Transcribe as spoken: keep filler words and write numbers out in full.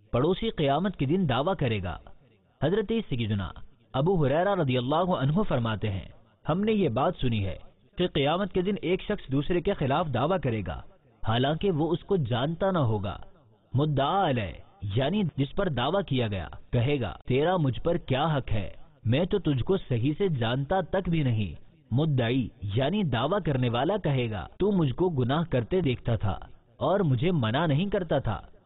पड़ोसी क़यामत के दिन दावा करेगा। हजरत सय्यदना अबू हुरैरा रदियल्लाहु अन्हु फरमाते हैं, हमने ये बात सुनी है कि क़यामत के दिन एक शख्स दूसरे के खिलाफ दावा करेगा, हालांकि वो उसको जानता ना होगा। मुद्दा अलैह, यानी जिस पर दावा किया गया, कहेगा तेरा मुझ पर क्या हक है, मैं तो तुझको सही से जानता तक भी नहीं। मुद्दाई यानी दावा करने वाला कहेगा, तू मुझको गुनाह करते देखता था और मुझे मना नहीं करता था।